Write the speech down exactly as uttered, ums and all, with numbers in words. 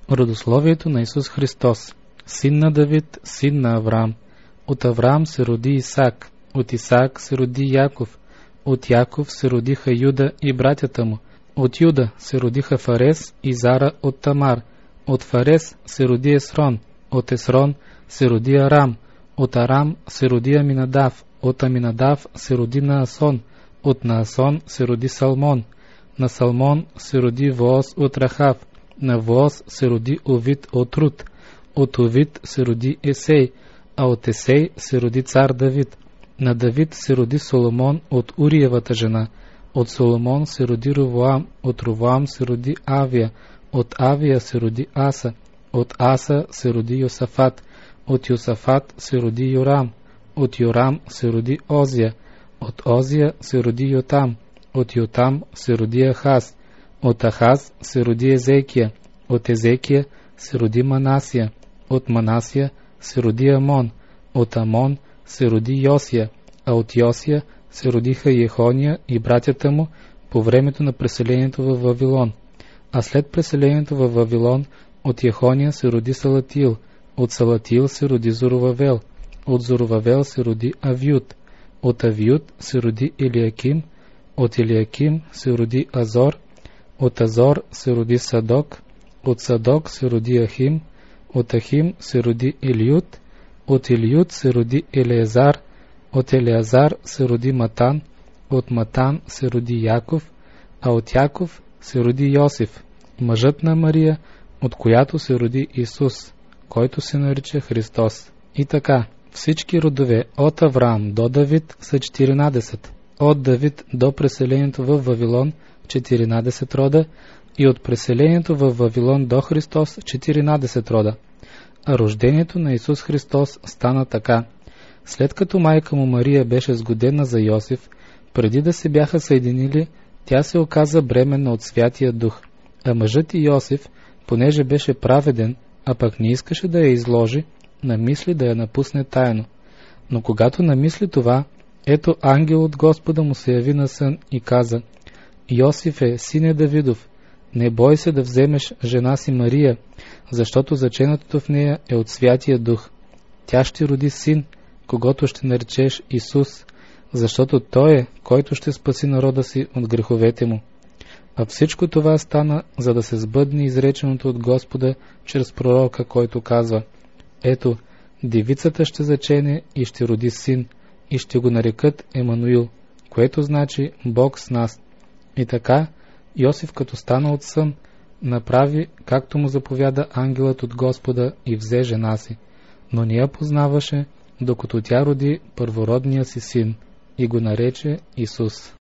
Родословието на Исус Христос, син на Давид, син на Авраам. От Авраам се роди Исак, от Исак се роди Яков, от Яков се родиха Юда и братята му, от Юда се родиха Фарес и Зара от Тамар, от Фарес се роди Есрон, от Есрон се роди Арам, от Арам се роди Аминадав, от Аминадав се роди Наасон, от Наасон се роди Салмон, на Салмон се роди Вооз от Рахав, на Вооз се роди Овид от Рут, от Овид се роди Есей, а от Есей се роди цар Давид. На Давид се роди Соломон от Уриевата жена, от Соломон се роди Ровоам, от Ровоам се роди Авия, от Авия се роди Аса, от Аса се роди Йосафат, от Йосафат се роди Йорам, от Йорам се роди Озия, от Озия се роди Йотам, от Йотам се роди Ахаз, от Ахаз се роди Езекия, от Езекия се роди Манасия, от Манасия се роди Амон, от Амон се роди Йосия, а от Йосия се родиха Йехония и братята му по времето на преселението във Вавилон. А след преселението във Вавилон от Йехония се роди Салатил, от Салатил се роди Зоровавел, от Зоровавел се роди Авиуд, от Авиуд се роди Елиаким, от Елиаким се роди Азор, от Азор се роди Садок, от Садок се роди Ахим, от Ахим се роди Елиуд, от Елиуд се роди Елеазар, от Елеазар се роди Матан, от Матан се роди Яков, а от Яков се роди Йосиф, мъжът на Мария, от която се роди Исус, който се нарича Христос. И така, всички родове от Авраам до Давид са четиринадесет, от Давид до преселението в Вавилон четиринадесет рода и от преселението в Вавилон до Христос четиринадесет рода. А рождението на Исус Христос стана така. След като майка му Мария беше сгодена за Йосиф, преди да се бяха съединили, тя се оказа бременна от Святия Дух. А мъжът и Йосиф, понеже беше праведен, а пък не искаше да я изложи, намисли да я напусне тайно. Но когато намисли това, ето ангел от Господа му се яви на сън и каза: Йосифе, сине Давидов, не бой се да вземеш жена си Мария, защото заченатото в нея е от Святия Дух. Тя ще роди син, когото ще наречеш Исус, защото Той е, който ще спаси народа си от греховете му. А всичко това стана, за да се сбъдне изреченото от Господа чрез пророка, който казва: ето, девицата ще зачене и ще роди син, и ще го нарекат Емануил, което значи Бог с нас. И така, Йосиф, като стана от сън, направи, както му заповяда ангелът от Господа, и взе жена си, но не я познаваше, докато тя роди първородния си син, и го нарече Исус.